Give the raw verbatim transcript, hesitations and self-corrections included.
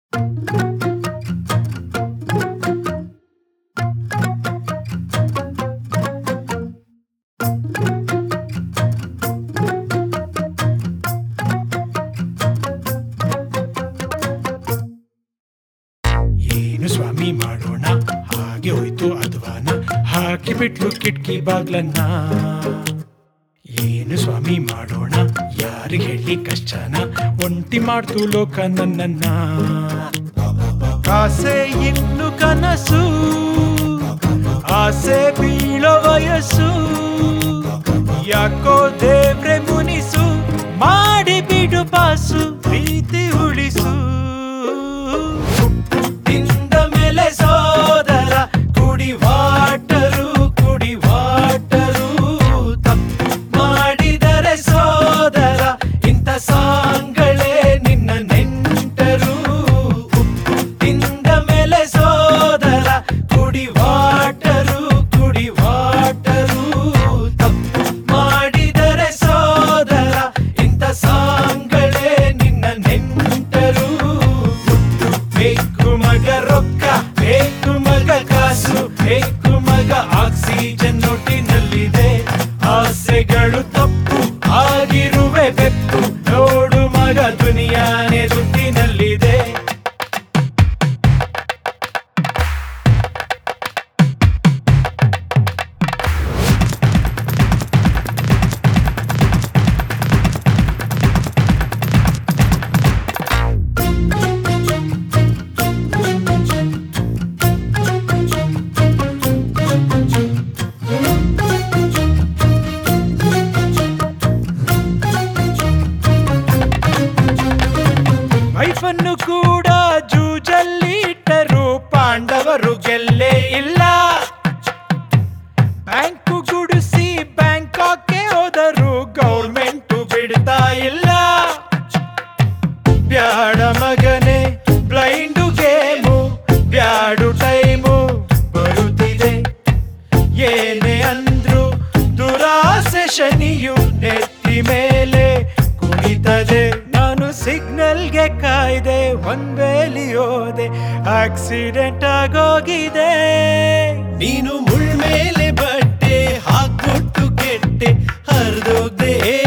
ಏನು ಸ್ವಾಮಿ ಮಾಡೋಣ, ಹಾಗೆ ಹೋಯ್ತು ಅಧ್ವಾನ, ಹಾಕಿ ಬಿಟ್ಲು ಕಿಟಕಿ ಬಾಗ್ಲನ್ನ. ಏನು ಸ್ವಾಮಿ ಮಾಡೋಣ, ಯಾರಿಗೆ ಹೇಳಿ ಕಷ್ಟನ, ಒಂಟಿ ಮಾಡ್ತು ಲೋಕ ನನ್ನನ್ನ. ಆಸೆ ಇನ್ನು ಕನಸು, ಆಸೆ ಬೀಳೋ ವಯಸ್ಸು, ಯಾಕೋ ದೇವ್ರೆ ಮುನಿಸು, ಮಾಡಿ ಬಿಡು ಪಾಸು, ಪ್ರೀತಿ ಉಳಿಸು. ತಿಂದ ಮೇಲೆ ಸೋದರ ಕುಡಿ ವಾಟರು, ಕುಡಿ ವಾಟರು, ತಪ್ಪು ಮಾಡಿದರೆ ಸೋದರ ಇಂಥ ಸಾಂಗಳೇ ನಿನ್ನ ನೆಂಟರು. ತಿಂದ ಮೇಲೆ ಸೋದರ ಕುಡಿ ವಾಟರು, ಕುಡಿ ವಾಟರು, ತಪ್ಪು ಮಾಡಿದರೆ ಸೋದರ ಇಂಥ ಸಾಂಗಳೇ ನಿನ್ನ ನೆಂಟರು. ಬೇಕು ಮಗ ರೊಕ್ಕ, ಬೇಕು ಮಗ ಕಾಸು, ಬೇಕು ಮಗ ಆಕ್ಸಿಜನ್ ನೋಟಿನಲ್ಲಿದೆ. ಆಸೆಗಳು ತಪ್ಪು ಆಗಿರುವೆ ಬೆಪ್ಪು, ನೋಡು ಮಗ ದುನಿಯಾನೆ ದುಡ್ಡಿನಲ್ಲಿದೆ. ವೈಫನ್ನು ಕೂಡ ಜೂಜಲ್ಲಿ ಇಟ್ಟರು, ಪಾಂಡವರು ಗೆಲ್ಲೇ ಇಲ್ಲ. ಬ್ಯಾಂಕು ಗುಡಿಸಿ ಬ್ಯಾಂಕಾಕ್ಗೆ ಹೋದರು, ಗೌರ್ಮೆಂಟು ಬಿಡ್ತಾ ಇಲ್ಲ. ಬ್ಯಾಡ ಮಗನೆ ಬ್ಲೈಂಡು ಗೇಮು, ಬ್ಯಾಡು ಟೈಮು ಬರುತ್ತಿದೆ. ಏನೇ ಅಂದ್ರು ದುರಾಸೆ ಶನಿಯು ನೆತ್ತಿ ಮೇಲೆ ಕುಣಿತದೆ. ನಾನು ಸಿಗ್ನಲ್ಗೆ ಕಾಯ್ದೆ, ಒಂದ್ ವೇಲಿ ಹೋದೆ, ಆಕ್ಸಿಡೆಂಟ್ ಆಗೋಗಿದೆ. ನೀನು ಮುಳ್ಮೇಲೆ ಬಟ್ಟೆ ಹಾಕ್ಬಿಟ್ಟು ಕೆಟ್ಟೆ, ಹರಿದೋಗ್ದೆ